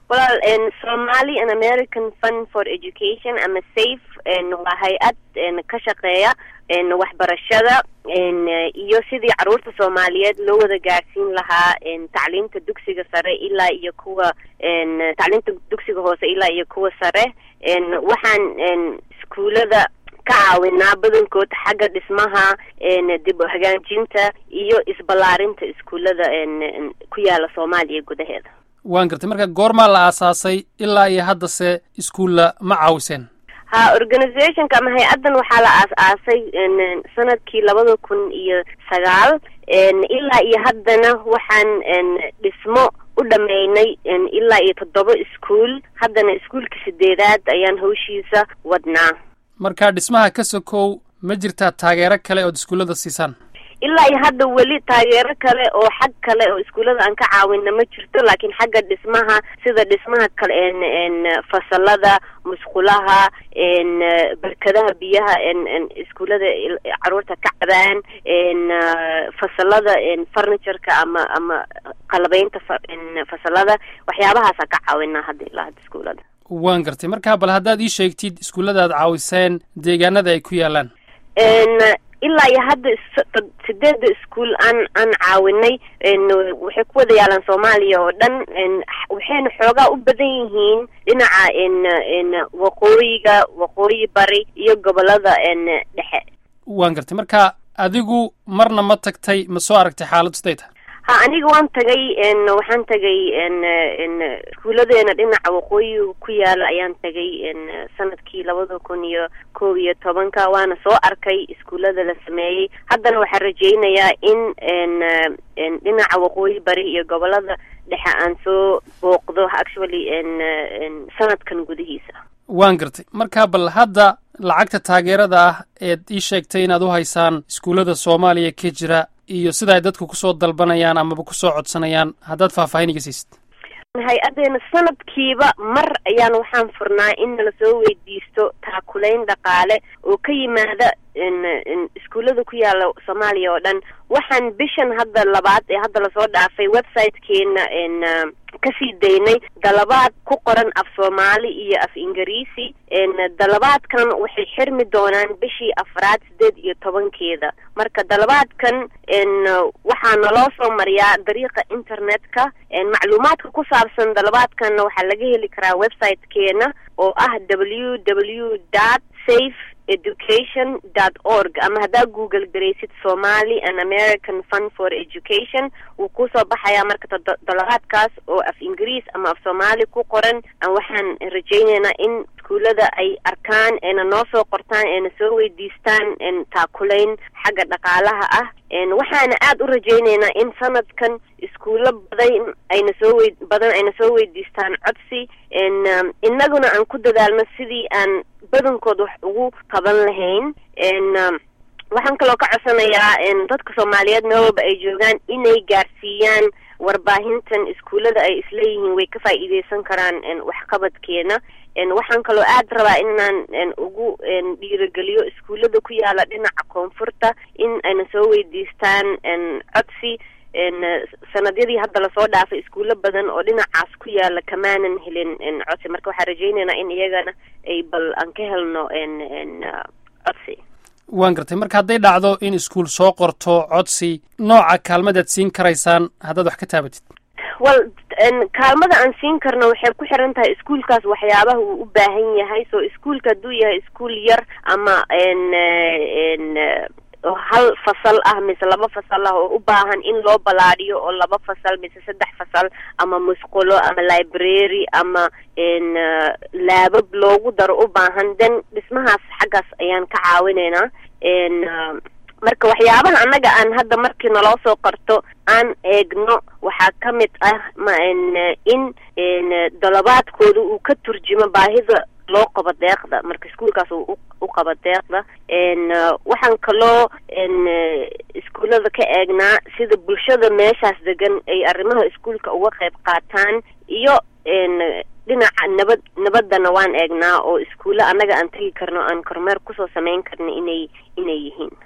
walaal Somali and American Fund for Education ama SAFE waa hay'ad ka shaqeeya waxbarashada iyo sidii caruurta Soomaaliyeed loo wada gaarsiin lahaa tacliinta dugsiga sare ilaa iyo kuwa tacliinta dugsiga hoose ilaa iyo kuwa sare waxaan iskuulada ka caawinaa badankood xagga dhismaha dib u hagaajinta iyo isbalaarinta iskuulada ku yaala Soomaaliya gudaheeda. waan gartay marka goorma la aasaasay ilaa iyo hadda se iskuulla ma caawiseen? organization ka hay'adan waxaa la aasaasay sanadkii 2009 ilaa iyo haddana waxaan dhismo u dhameynay ilaa iyo 7 iskuul. haddana iskuulka 8aad ayaan hawshiisa wadnaa. marka dhismaha ka sokow ma jirtaa taageero kale oo iskuulada siisaan? ilaa iyo hadda weli taageero kale oo xag kale oo iskuulada aan ka caawinna ma jirto, laakiin xagga dhismaha sida dhismaha kale fasalada, musqulaha, barkadaha biyaha iskuulada caruurta ka cabaan, fasalada furniture-ka ama qalabaynta fasalada, waxyaabahaas ka caawinaa hadda ilaa hadda iskuulada. waan gartay marka bal haddaad ii sheegtid iskuulada aad caawiseen deegaanada ay ku yaalaan. ilaa iyo hadda 8 iskuul aan caawinay waxay ku wada yaalaan Soomaaliya oo dhan waxayna xoogaa u badan yihiin dhinaca waqooyi bari iyo gobolada dhexe. waan gartay marka adigu marna ma tagtay ma soo aragtay xaalad sidee tahay? aniga waxaan tagay iskuuladeena dhinaca waqooyi ku yaala ayaan tagay sanadkii 2011 waana soo arkay iskuulada la sameeyay. haddana waxaan rajaynayaa in dhinaca waqooyi bari iyo gobolada dhexe aan soo booqdo actually sanadkan gudihiisa. waan gartay marka bal hadda lacagta taageerada ah eed ii sheegtay inaad u haysaan iskuulada Soomaaliya ka jira iyo sida ay dadku ku soo dalbanayaan ama ku soo codsanayaan haddaad faahfaahin iga siisid. hay'adeena sanadkiiba mar ayaan waxaan furnaa in la soo weydiisto taakulayn dhaqaale oo ka yimaada iskuulada ku yaala Soomaaliya oo dhan. waxaan bishan hadda labaad ee hadda la soo dhaafay website-keena kasii daynay dalabaad ku qoran af Soomaali iyo af Ingiriisi. dalabaadkan waxay xirmi doonaan bishii afraad 18-keeda. marka dalabaadkan waxaa naloo soo mariyaa dariiqa internetka. macluumaadka ku saabsan dalabaadkan waxaa laga heli karaa website-keena oo ah www.safeeducation.org ama haddaa google garaysid Somali and American Fund for Education wuu kusoo baxayaa marka dalabaadkaas oo af Ingiriis ama af Soomaali ku qoran. waxaan rajaynaynaa in iskuulada ay arkaan noo soo qortaan soo weydiistaan taakulayn xagga dhaqaalaha ah. waxaana aad u rajaynaynaa in sanadkan iskuulo badan ayna soo weydiistaan codsi innaguna aan ku dadaalno sidii aan badankood wax ugu qaban lahayn. waxaan kaloo ka codsanayaa dadka Soomaaliyeed meel walba ay joogaan inay gaarsiiyaan warbaahintan iskuulada ay isleeyihiin way ka faa'iideysan karaan waxqabadkeena. waxaan kaloo aad rabaa inaan ugu dhiirigeliyo iskuulada ku yaala dhinaca koonfurta in ayna soo weydiistaan codsi. sanadyadii hadda lasoo dhaafay iskuulo badan oo dhinacaas ku yaala kamaanan helin codsi. marka waxaan rajaynaynaa in iyagana ay bal aan ka helno codsi. waan gartay marka hadday dhacdo in iskuul soo qorto codsi nooca kaalmadaad siin karaysaan haddaad wax ka taabatid? kaalmada aan siin karno waxay ku xiran tahay iskuulkaas waxyaabaha uu u baahan yahay. so iskuulka hadduu yahay iskuul yar ama hal fasal ah mise 2 fasal ah oo u baahan in loo balaadhiyo oo 2 fasal mise 3 fasal ama musqulo ama library ama laabab loogu daro u baahan dan dhismahaas xaggaas ayaan ka caawinaynaa. marka waxyaabaha annaga aan hadda markii naloo soo qorto aan eegno waxaa ka mid ah in dalabaadkooda uu ka turjimo baahida loo qabo deeqda. marka iskuulkaas u qabo deeqda. waxaan kaloo iskuulada ka eegnaa sida bulshada meeshaas degan ay arrimaha iskuulka uga qayb qaataan iyo dhinaca nabadana waan eegnaa oo iskuulo annaga aan tagi karno aan kormeer kusoo samayn karno inay yihiin.